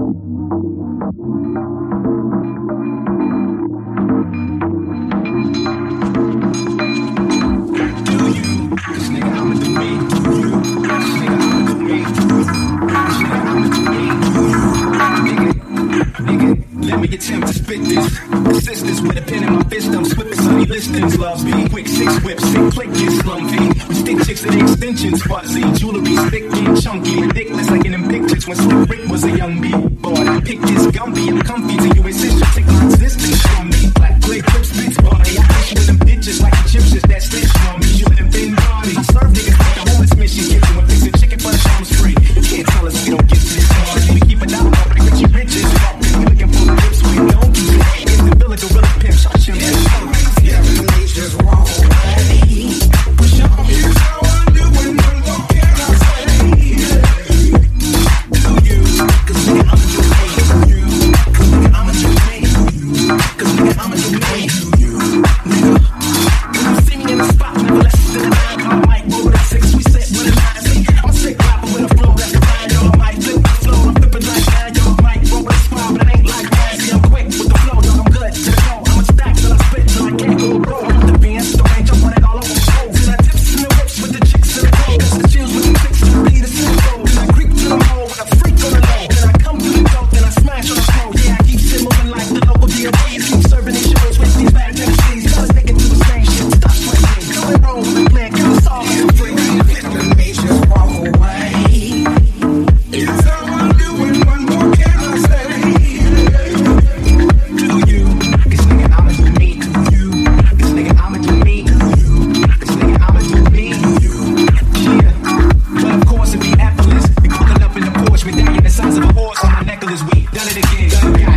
Let me attempt to spit this. Assist this with a pen in my fist. I'm swift as sunny listings. Loves me. Quick six whips, sick click, get slumpy. We stick chicks to the extensions. Fuzzy. Jewelry thick and chunky. Ridiculous like in them pictures when Slick Rick was a young B-boy. I picked this Gumby. I'm comfy till you insist you take my existence from me. Black clay clips, bitch body. I fish with them bitches like the chipses that stitch from me. You with them thin body. I serve niggas like the homeless mission kitchen with fixing chicken for the times free. You can't tell us we don't get this hard. We keep it out like Richie Riches. We looking for the lips we don't do. In the village, a really pimp shot you. Yeah, the nature's wrong. Push on. Here's how I do it. What can I say? Do you? Cause nigga, I'ma do me. Cause nigga, I'ma do me. Cause nigga, I'ma do me. Nigga, when you see me in the spot, never less than a 9. Call Mike over the 6. We set with a 9. See, I'm a sick rapper with a flow that's a 9. Yo, Mike flip my flow. I'm flipping like 9. Yo, Mike roll with a smile, but it ain't like that. See, I'm quick with the flow. Yo, I'm good to the go. I'm a stack till I spit till I can't go bro. I'm the Benz, the range, I want it all over the show. Till I tips in the whips with the chicks in the cold. Cause the chills with the chicks to be the same road. Till I creep to the hole with a freak on the low. Then I come to the dope, then I smash on the floor. Yeah, I keep shit moving like the local DOTs. Keep serving these shows with these bad Tennessees. Tell us they can do the same shit. Stop playing. Come and roll with the plan. Give us all the free. The nature's walk away. It's how I do it. One more can I say? Do you? Cause nigga, I'ma do me. You? Cause nigga, I'ma do me. You? Cause nigga, I'ma do me. You? Yeah. But of course it be effortless. We call it up in the Porsche. Medallion the size of a horse on my necklace. We done it again.